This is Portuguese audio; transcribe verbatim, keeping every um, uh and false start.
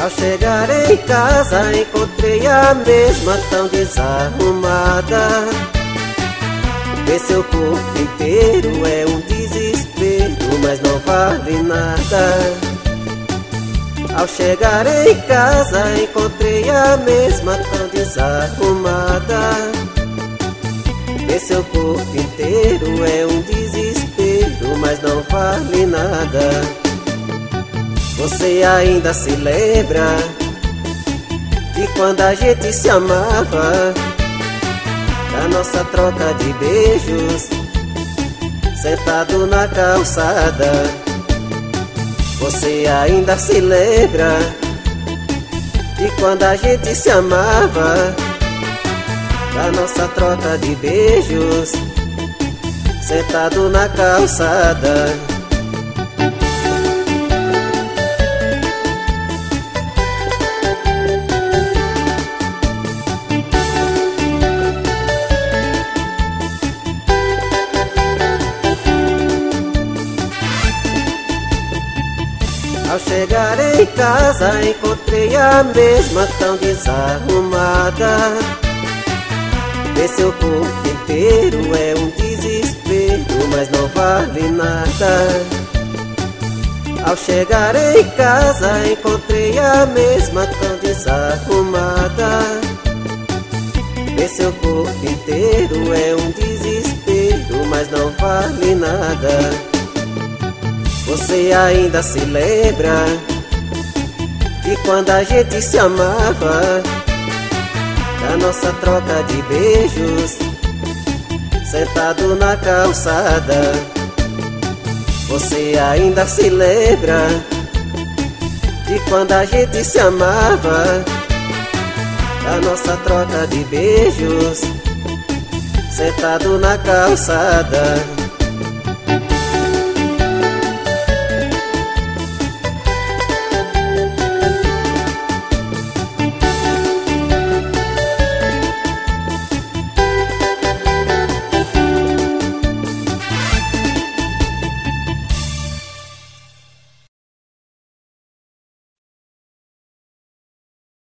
Ao chegar em casa encontrei a mesma tão desarrumada. Ver seu corpo inteiro é um desespero, mas não vale nada. Ao chegar em casa encontrei a mesma tão desarrumada. Ver seu corpo inteiro é um desespero, mas não vale nada. Você ainda se lembra de quando a gente se amava, da nossa troca de beijos, sentado na calçada? Você ainda se lembra de quando a gente se amava, da nossa troca de beijos, sentado na calçada? Ao chegar em casa encontrei a mesma tão desarrumada. Ver seu corpo inteiro é um desespero, mas não vale nada. Ao chegar em casa encontrei a mesma tão desarrumada. Ver seu corpo inteiro é um desespero, mas não vale nada. Você ainda se lembra de quando a gente se amava, da nossa troca de beijos, sentado na calçada? Você ainda se lembra de quando a gente se amava, da nossa troca de beijos, sentado na calçada?